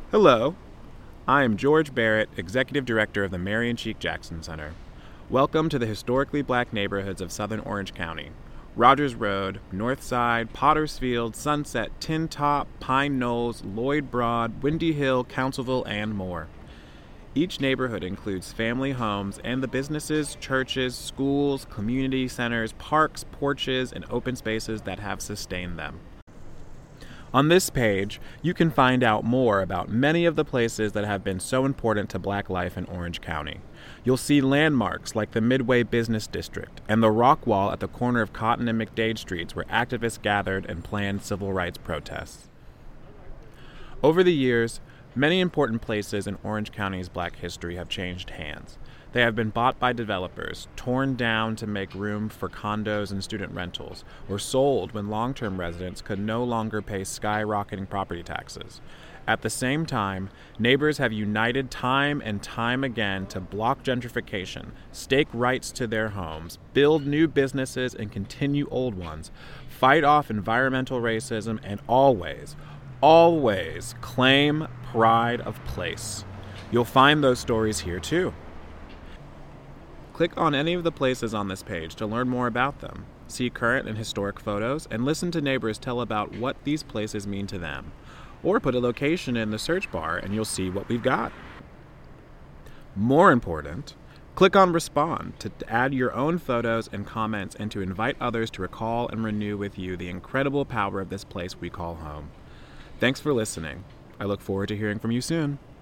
Hello, I am George Barrett, Executive Director of the Marion Cheek Jackson Center. Welcome to the historically black neighborhoods of Southern Orange County. Rogers Road, Northside, Pottersfield, Sunset, Tin Top, Pine Knolls, Lloyd Broad, Windy Hill, Councilville, and more. Each neighborhood includes family homes and the businesses, churches, schools, community centers, parks, porches, and open spaces that have sustained them. On this page, you can find out more about many of the places that have been so important to black life in Orange County. You'll see landmarks like the Midway Business District and the rock wall at the corner of Cotton and McDade Streets where activists gathered and planned civil rights protests. Over the years, many important places in Orange County's black history have changed hands. They have been bought by developers, torn down to make room for condos and student rentals, or sold when long-term residents could no longer pay skyrocketing property taxes. At the same time, neighbors have united time and time again to block gentrification, stake rights to their homes, build new businesses and continue old ones, fight off environmental racism, and always claim pride of place. You'll find those stories here too. Click on any of the places on this page to learn more about them, see current and historic photos, and listen to neighbors tell about what these places mean to them. Or put a location in the search bar and you'll see what we've got. More important, click on Respond to add your own photos and comments and to invite others to recall and renew with you the incredible power of this place we call home. Thanks for listening. I look forward to hearing from you soon.